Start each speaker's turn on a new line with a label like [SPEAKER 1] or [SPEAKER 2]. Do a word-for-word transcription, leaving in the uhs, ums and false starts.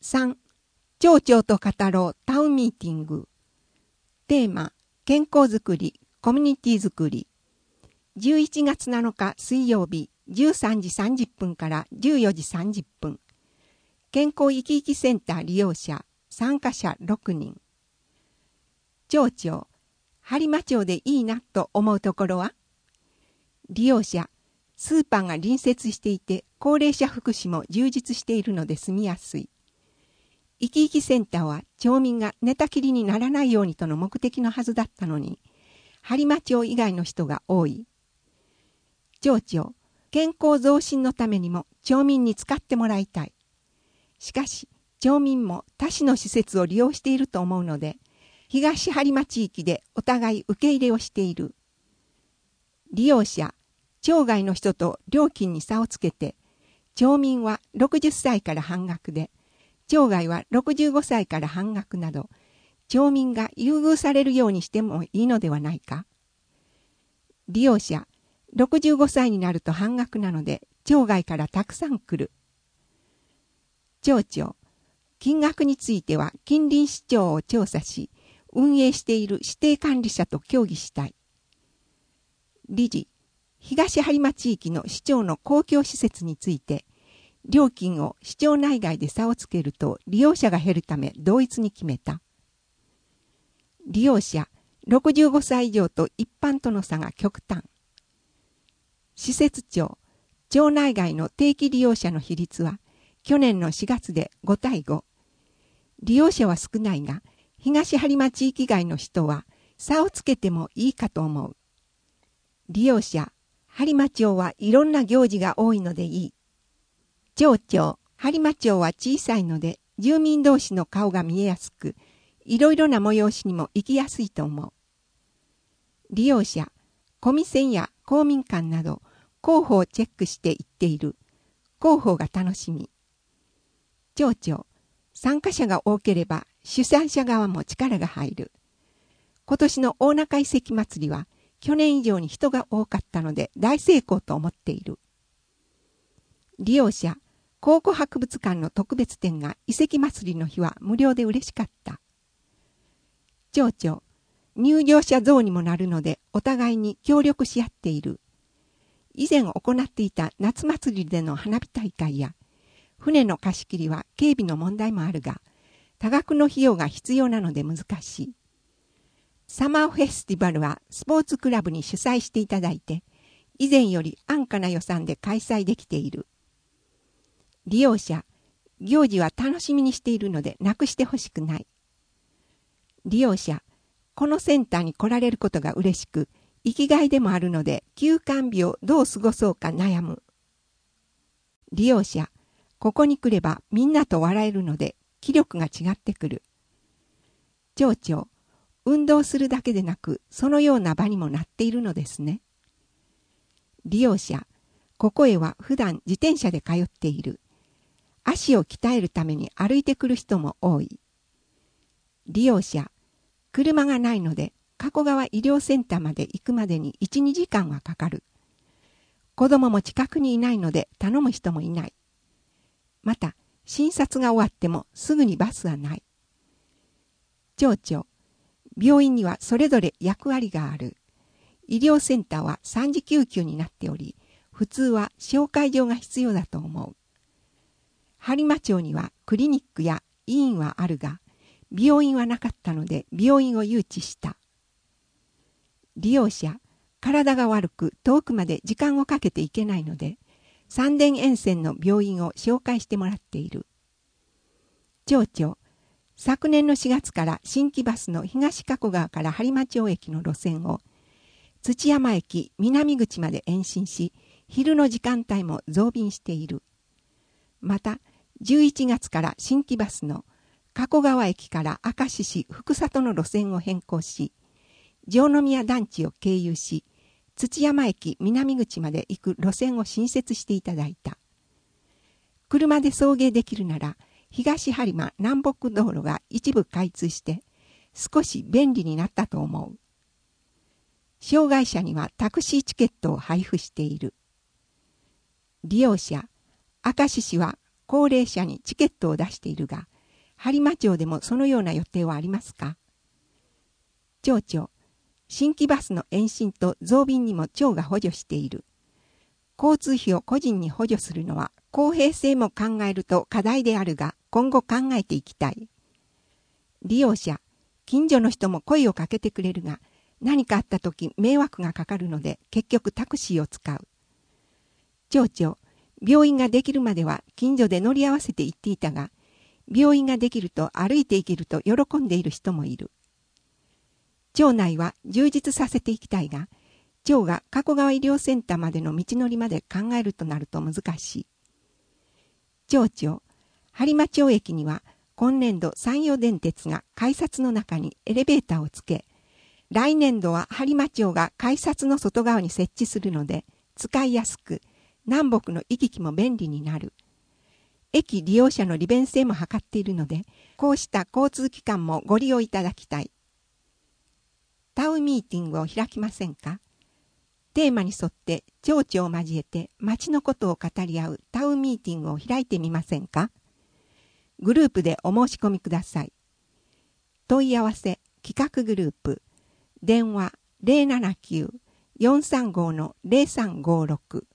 [SPEAKER 1] さん. 町長と語ろうタウンミーティング。テーマ、健康づくり、コミュニティづくり。じゅういちがつなのか水曜日じゅうさんじさんじゅっぷんからじゅうよじさんじゅっぷん。健康いきいきセンター利用者、参加者ろくにん。町長、播磨町でいいなと思うところは？利用者、スーパーが隣接していて高齢者福祉も充実しているので住みやすい。いきいきセンターは町民が寝たきりにならないようにとの目的のはずだったのに、播磨町以外の人が多い。町長、健康増進のためにも町民に使ってもらいたい。しかし、町民も他市の施設を利用していると思うので、東播磨地域でお互い受け入れをしている。利用者、町外の人と料金に差をつけて、町民はろくじゅっさいから半額で、町外はろくじゅうごさいから半額など、町民が優遇されるようにしてもいいのではないか。利用者、ろくじゅうごさいになると半額なので、町外からたくさん来る。町長、金額については近隣市長を調査し、運営している指定管理者と協議したい。理事、東播磨地域の市長の公共施設について、料金を市町内外で差をつけると利用者が減るため同一に決めた。利用者ろくじゅうごさい以上と一般との差が極端。施設長、町内外の定期利用者の比率は去年のしがつでごたいご。利用者は少ないが、東播磨地域外の人は差をつけてもいいかと思う。利用者、播磨町はいろんな行事が多いのでいい。町長、播磨町は小さいので住民同士の顔が見えやすく、いろいろな催しにも行きやすいと思う。利用者、コミセンや公民館など広報をチェックして行っている。広報が楽しみ。町長、参加者が多ければ主催者側も力が入る。今年の大中遺跡祭りは去年以上に人が多かったので大成功と思っている。利用者、考古博物館の特別展が遺跡祭りの日は無料で嬉しかった。町長、入場者増にもなるのでお互いに協力し合っている。以前行っていた夏祭りでの花火大会や船の貸し切りは警備の問題もあるが、多額の費用が必要なので難しい。サマーフェスティバルはスポーツクラブに主催していただいて、以前より安価な予算で開催できている。利用者、行事は楽しみにしているのでなくしてほしくない。利用者、このセンターに来られることが嬉しく、生きがいでもあるので休館日をどう過ごそうか悩む。利用者、ここに来ればみんなと笑えるので気力が違ってくる。町長、運動するだけでなくそのような場にもなっているのですね。利用者、ここへは普段自転車で通っている。足を鍛えるために歩いてくる人も多い。利用者、車がないので加古川医療センターまで行くまでにいち、にじかんはかかる。子供も近くにいないので頼む人もいない。また、診察が終わってもすぐにバスはない。町長、病院にはそれぞれ役割がある。医療センターはさんじ救急になっており、普通は紹介状が必要だと思う。播磨町にはクリニックや医院はあるが、病院はなかったので病院を誘致した。利用者、体が悪く遠くまで時間をかけていけないので、三田沿線の病院を紹介してもらっている。町長、昨年のしがつから新規バスの東加古川から播磨町駅の路線を土山駅南口まで延伸し、昼の時間帯も増便している。また、じゅういちがつから新規バスの加古川駅から明石市福里の路線を変更し、城宮団地を経由し、土山駅南口まで行く路線を新設していただいた。車で送迎できるなら、東播磨南北道路が一部開通して、少し便利になったと思う。障害者にはタクシーチケットを配布している。利用者、明石市は高齢者にチケットを出しているが、 播磨町でもそのような予定はありますか？町長、新規バスの延伸と増便にも町が補助している。交通費を個人に補助するのは公平性も考えると課題であるが、今後考えていきたい。利用者、近所の人も声をかけてくれるが、何かあった時迷惑がかかるので結局タクシーを使う。町長、病院ができるまでは近所で乗り合わせて行っていたが、病院ができると歩いて行けると喜んでいる人もいる。町内は充実させていきたいが、町が加古川医療センターまでの道のりまで考えるとなると難しい。町長、播磨町駅には今年度山陽電鉄が改札の中にエレベーターをつけ、来年度は播磨町が改札の外側に設置するので、使いやすく、南北の行き来も便利になる。駅利用者の利便性も図っているので、こうした交通機関もご利用いただきたい。タウンミーティングを開きませんか？テーマに沿って町長を交えて町のことを語り合うタウンミーティングを開いてみませんか？グループでお申し込みください。問い合わせ企画グループ電話 ゼロななきゅう よんさんご のゼロさんごろく